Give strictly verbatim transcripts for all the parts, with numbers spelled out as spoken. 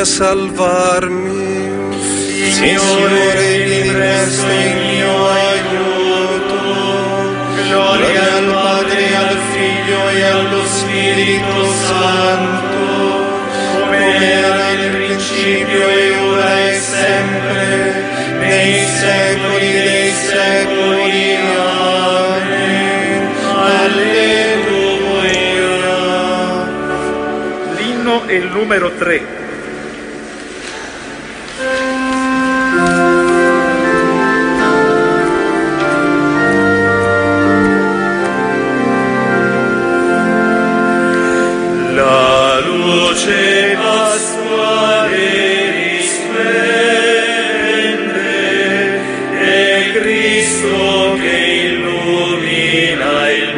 a salvarmi. Signore, vieni presto in mio aiuto. Gloria al Padre, al Figlio e allo Spirito Santo, come era nel principio e ora e sempre, nei secoli dei secoli. Amen. Alleluia. L'inno è il numero tre. La luce pasquale risplende, è Cristo che illumina il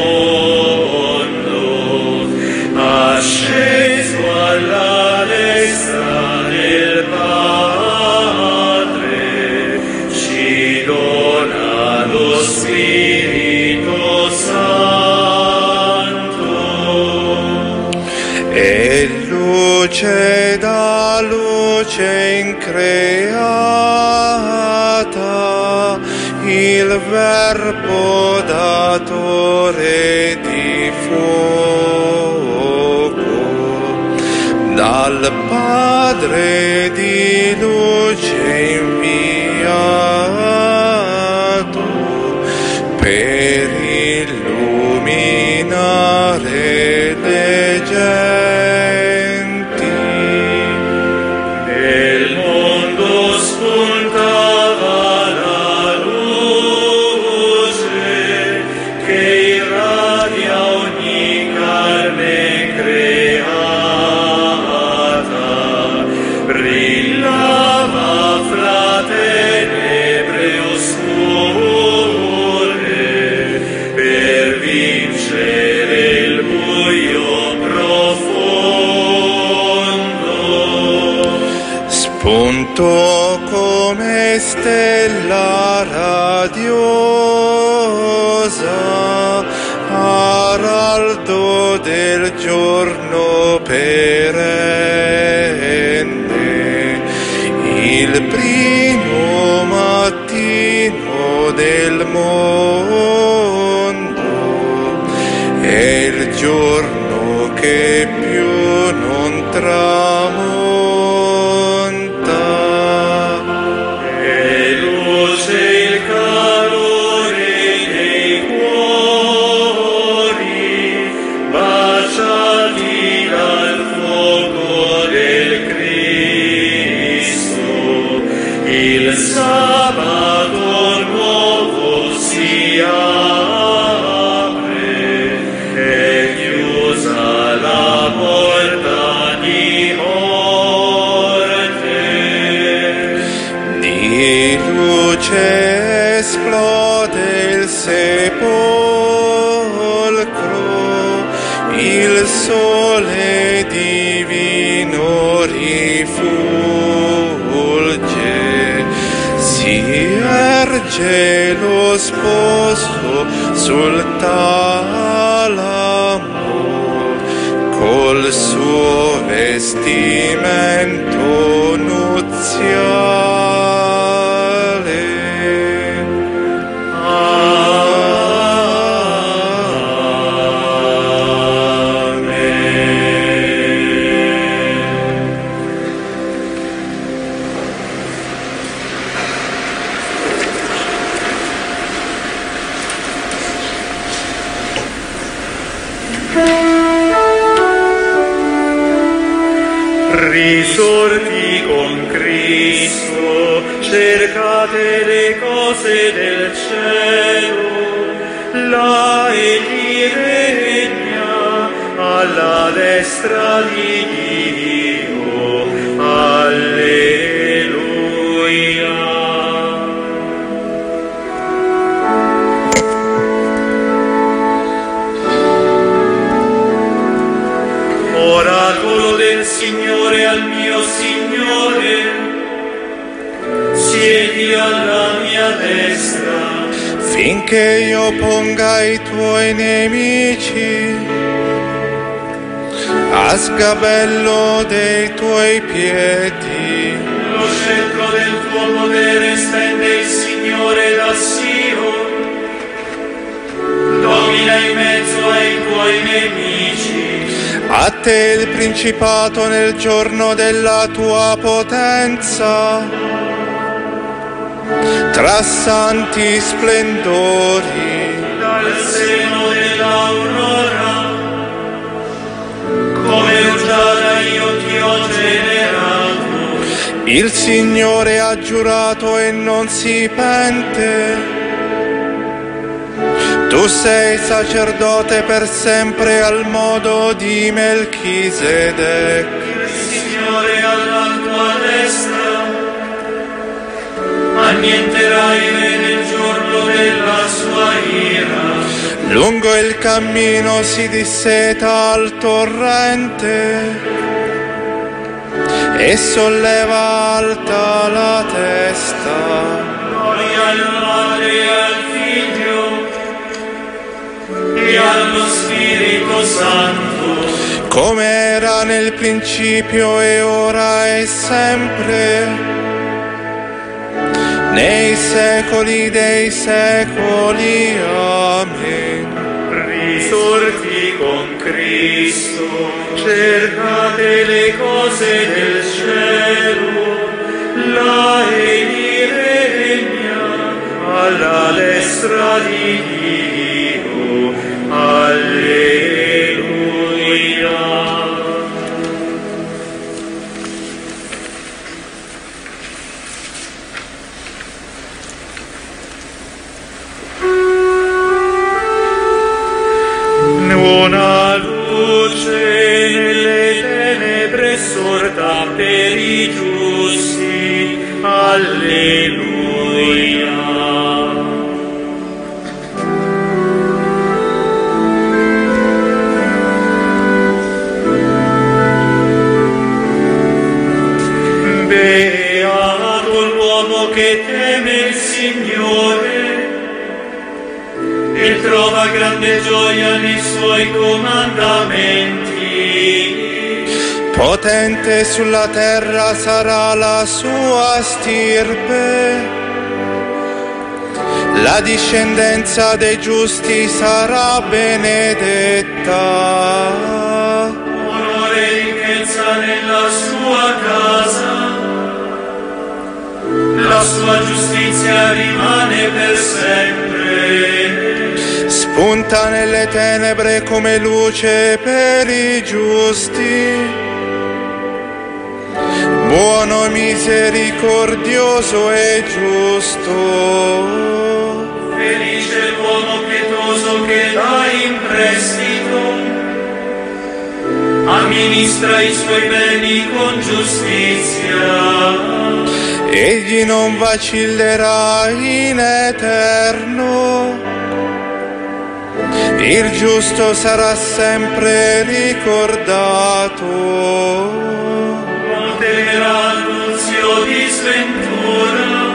mondo, asceso alla destra del Padre, ci dona lo Spirito Santo. E luce da luce increata, il Verbo datore di fuoco, dal Padre di luce inviato, per illuminare le genti. Nel mondo spuntava la luce che irradia ogni carne creata, brillava fra tenebre oscure per vincere il buio profondo. Spuntò come stella radiosa, araldo del giorno perenne, il primo mattino del mondo, è il giorno che più non tramonta. E luce il calore dei cuori, baciati dal fuoco del Cristo. Il sabato nuovo si apre, è chiusa la porta di morte. Di luce esplode il sepolcro, il sole divino rifulge, si erge lo sposo sul talamo, col suo vestimento nuziale. Risorti con Cristo, cercate le cose del cielo, là egli regna alla destra di Dio. Alleluia. Oracolo del Signore al mio Signore, siedi alla mia destra, finché io ponga i tuoi nemici a sgabello dei tuoi piedi. Lo scettro del tuo potere stende il Signore da Sion, domina in mezzo ai tuoi nemici. A te il principato nel giorno della tua potenza, tra santi splendori. Dal seno dell'aurora, come rugiada io ti ho generato. Il Signore ha giurato e non si pente. Tu sei sacerdote per sempre al modo di Melchisedec. Il Signore alla tua destra, annienterai nel giorno della sua ira. Lungo il cammino si disseta al torrente e solleva alta la testa. Gloria al Padre e al Figlio e allo Spirito Santo, come era nel principio e ora e sempre, nei secoli dei secoli. Amen. risorti con Cristo, cercate le cose del cielo, là egli regna alla destra di Dio. Alleluia. Una luce nelle tenebre sorta per i giusti. Alleluia. Beato l'uomo che teme il Signore e trova grande gioia nei suoi comandamenti. Potente sulla terra sarà la sua stirpe, la discendenza dei giusti sarà benedetta. Onore e ricchezza nella sua casa, la sua giustizia rimane per sempre. Spunta nelle tenebre come luce per i giusti, buono, misericordioso e giusto. Felice l'uomo pietoso che dà in prestito, amministra i suoi beni con giustizia. Egli non vacillerà in eterno, il giusto sarà sempre ricordato. Non temerà annunzio di sventura,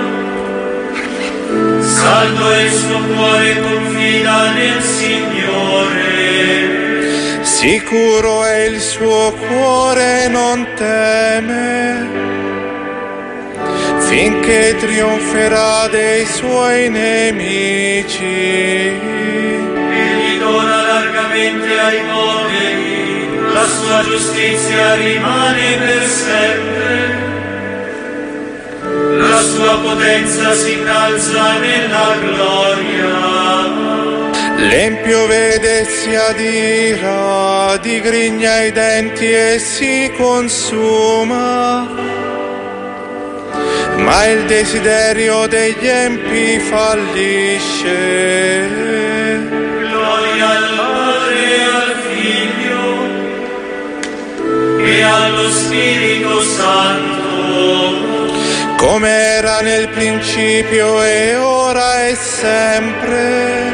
saldo è il suo cuore, confida nel Signore. Sicuro è il suo cuore, non teme, finché trionferà dei suoi nemici. Egli dona largamente ai poveri, la sua giustizia rimane per sempre. La sua potenza si innalza nella gloria. L'empio vede e si adira, digrigna i denti e si consuma, ma il desiderio degli empi fallisce. Gloria al Padre e al Figlio e allo Spirito Santo, come era nel principio e ora e sempre,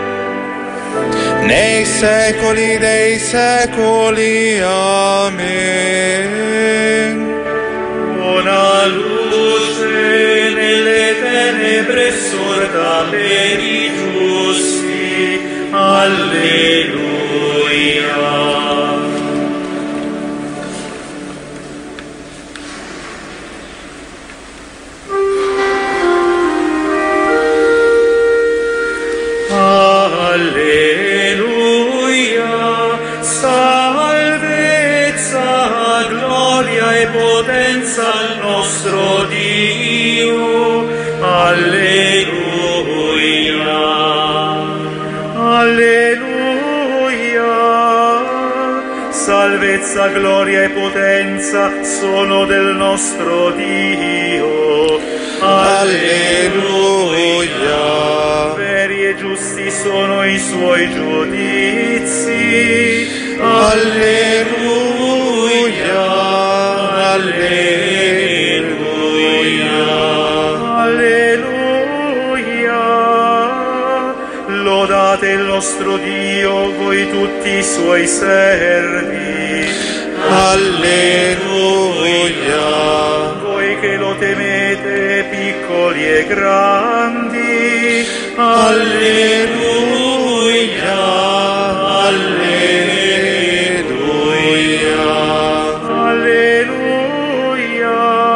nei secoli dei secoli. Amen. una luce nelle tenebre sorda per i giusti. Alleluia. Alleluia, salvezza, gloria e potenza al nostro Dio. Alleluia, alleluia, salvezza, gloria e potenza sono del nostro Dio. Alleluia. Veri e giusti sono i suoi giudizi. Alleluia, alleluia, alleluia. Lodate il nostro Dio, voi tutti i suoi servi. alleluia, Voi che lo temete, piccoli e grandi. alleluia, alleluia, Alleluia.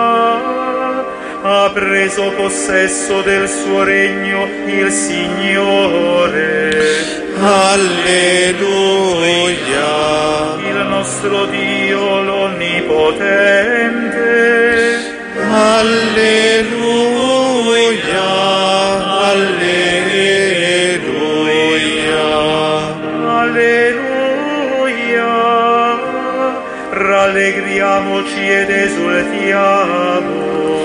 Ha preso possesso del suo regno il Signore. alleluia, Il nostro Dio l'Onnipotente. alleluia, alleluia, Alleluia. Rallegriamoci ed esultiamo.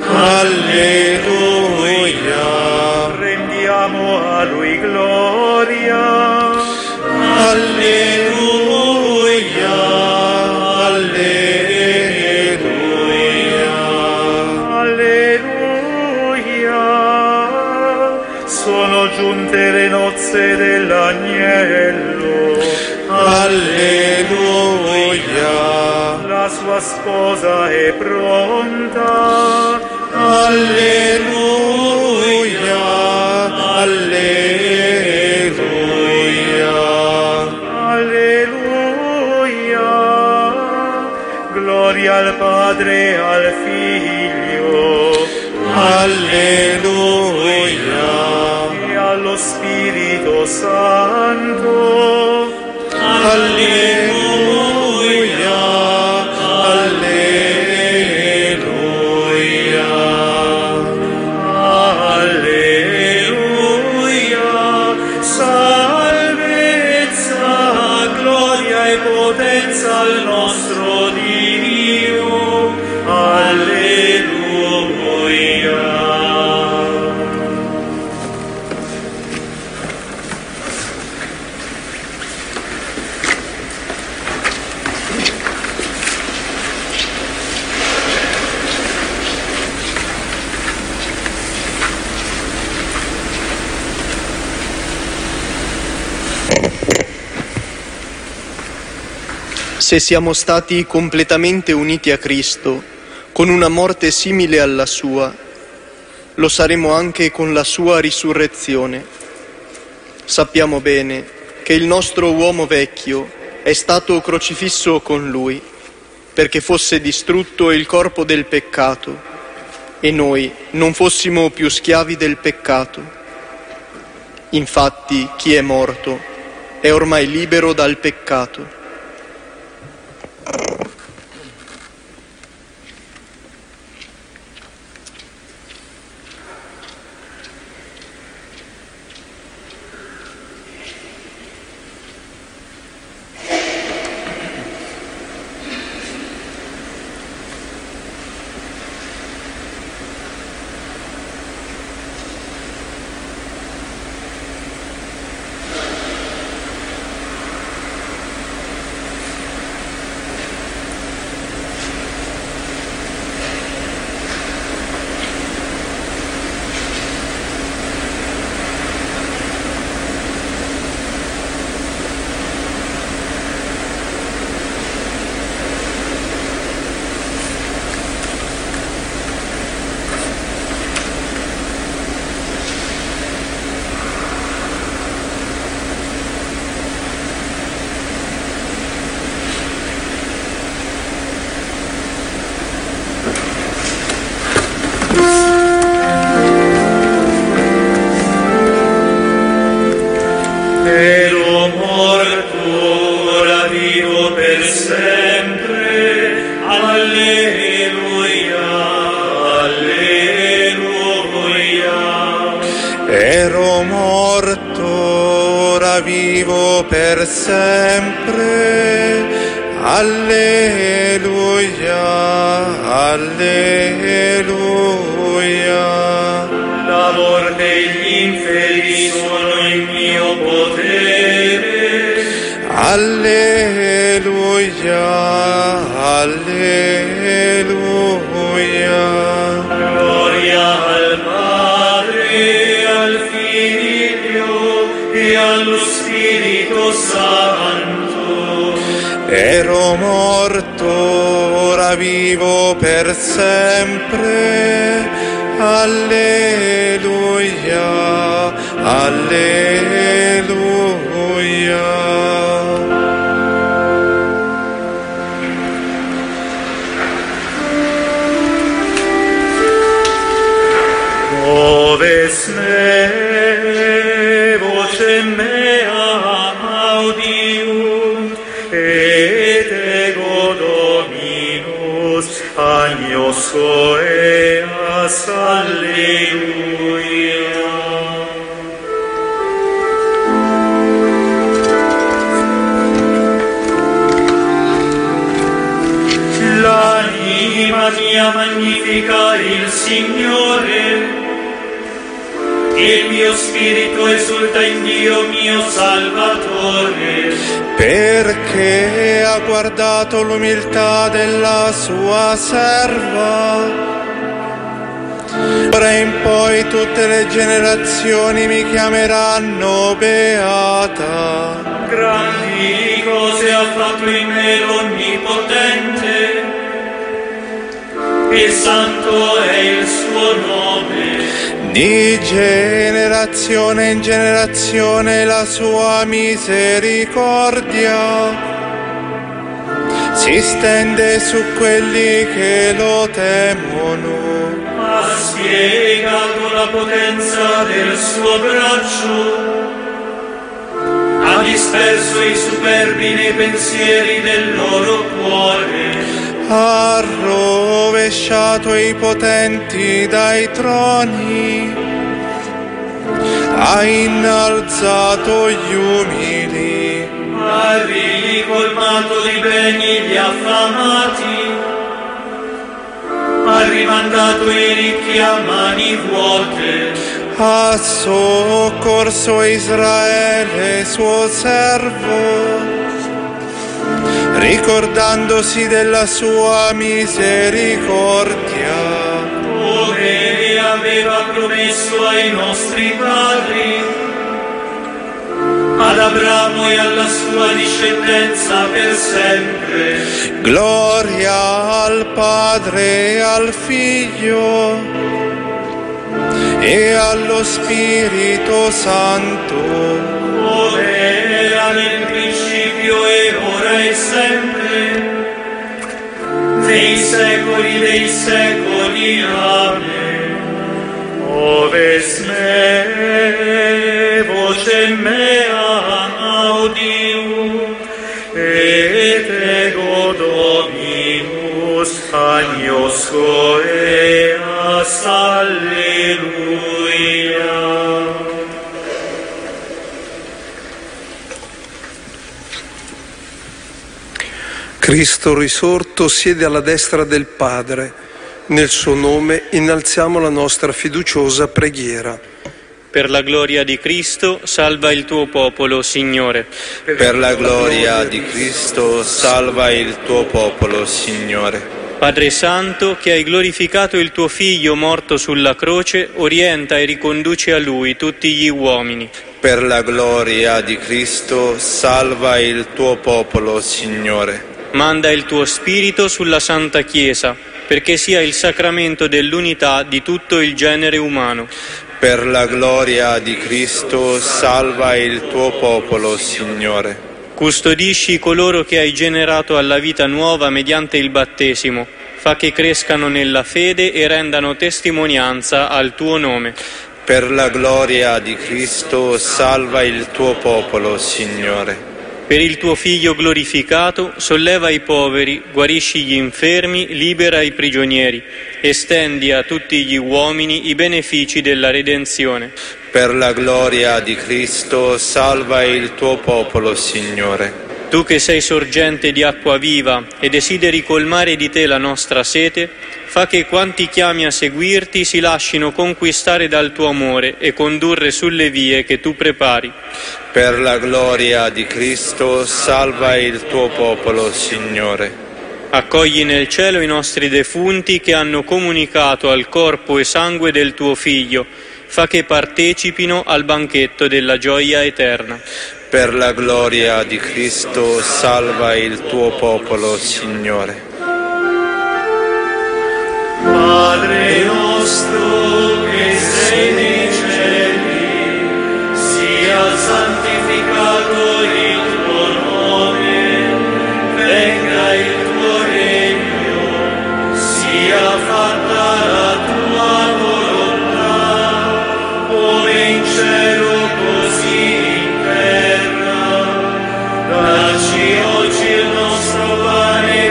alleluia, Rendiamo a Lui gloria. alleluia, alleluia, Alleluia. Sono giunte le nozze dell'agnello. alleluia, La sua sposa è pronta. alleluia, alleluia, Alleluia. Gloria al Padre e al Figlio alleluia, e allo Spirito Santo. alleluia, alleluia, Alleluia. Salvezza, gloria e potenza al nostro Dio. Alleluia. Se siamo stati completamente uniti a Cristo, con una morte simile alla sua, lo saremo anche con la sua risurrezione. Sappiamo bene che il nostro uomo vecchio è stato crocifisso con Lui, perché fosse distrutto il corpo del peccato e noi non fossimo più schiavi del peccato. Infatti, chi è morto è ormai libero dal peccato. ero morto, ora vivo per sempre. Alleluia, alleluia. Ero morto, ora vivo per sempre. Alleluia, alleluia. La morte e gli inferi sono il mio potere. Alleluia, alleluia. Gloria al Padre, al Figlio e allo Spirito Santo. Ero morto, ora vivo per sempre. Alleluia, alleluia. Oves me, voce mea audium, et ego Dominus agnos eas, alleluia. L'anima mia magnifica il Signore, il mio spirito esulta in Dio mio Salvatore, perché ha guardato l'umiltà della sua serva. Ora in poi tutte le generazioni mi chiameranno beata. grandi cose ha fatto in me l'Onnipotente, e santo è il suo nome. Di generazione in generazione la sua misericordia si stende su quelli che lo temono. Ha spiegato la potenza del suo braccio, ha disperso i superbi nei pensieri del loro cuore. Ha rovesciato i potenti dai troni, ha innalzato gli umili, Ha ricolmato di beni gli affamati, ha rimandato i ricchi a mani vuote. ha soccorso Israele suo servo, ricordandosi della sua misericordia, Come aveva promesso ai nostri padri, ad Abramo e alla sua discendenza per sempre. gloria al Padre e al Figlio e allo Spirito Santo, Come era nel principio e ora e sempre, nei secoli dei secoli. Amen. Oves me, voce mea audium, et ego Dominus agnos eas, alleluia. Cristo risorto siede alla destra del Padre. Nel suo nome innalziamo la nostra fiduciosa preghiera. Per la gloria di Cristo, salva il tuo popolo, Signore. Per la gloria di Cristo, salva il tuo popolo, Signore. Padre Santo, che hai glorificato il tuo Figlio morto sulla croce, orienta e riconduce a Lui tutti gli uomini. Per la gloria di Cristo, salva il tuo popolo, Signore. Manda il tuo Spirito sulla Santa Chiesa, perché sia il sacramento dell'unità di tutto il genere umano. Per la gloria di Cristo, salva il tuo popolo, Signore. Custodisci coloro che hai generato alla vita nuova mediante il battesimo. Fa che crescano nella fede e rendano testimonianza al tuo nome. Per la gloria di Cristo, salva il tuo popolo, Signore. Per il tuo Figlio glorificato, solleva i poveri, guarisci gli infermi, libera i prigionieri, estendi a tutti gli uomini i benefici della redenzione. Per la gloria di Cristo, salva il tuo popolo, Signore. Tu che sei sorgente di acqua viva e desideri colmare di te la nostra sete, fa che quanti chiami a seguirti si lascino conquistare dal tuo amore e condurre sulle vie che tu prepari. Per la gloria di Cristo, salva il tuo popolo, Signore. Accogli nel cielo i nostri defunti che hanno comunicato al corpo e sangue del tuo Figlio, fa che partecipino al banchetto della gioia eterna. Per la gloria di Cristo, salva il tuo popolo, Signore. Padre nostro che sei nei cieli, sia santificato il tuo nome, venga il tuo regno, sia fatta la tua volontà, come in cielo così in terra. Dacci oggi il nostro pane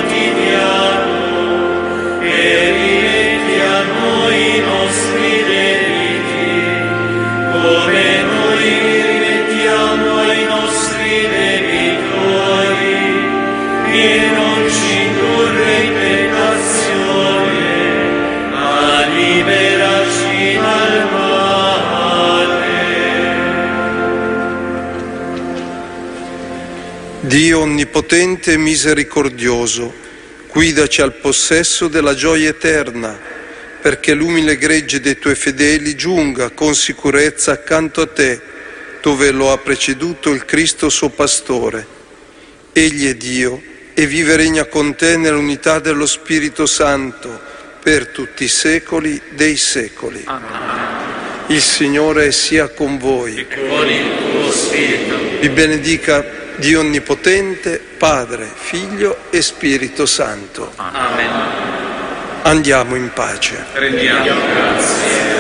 quotidiano e rimetti a noi i nostri debiti, come noi rimettiamo ai nostri debitori, e non ci indurre in tentazione, ma liberaci dal male. Dio onnipotente e misericordioso, guidaci al possesso della gioia eterna, perché l'umile gregge dei tuoi fedeli giunga con sicurezza accanto a te, dove lo ha preceduto il Cristo suo pastore. Egli è Dio e vive e regna con te nell'unità dello Spirito Santo, per tutti i secoli dei secoli. Amen. Il Signore sia con voi. E con il tuo spirito. Vi benedica Dio Onnipotente, Padre, Figlio e Spirito Santo. Amen. Andiamo in pace. Rendiamo grazie.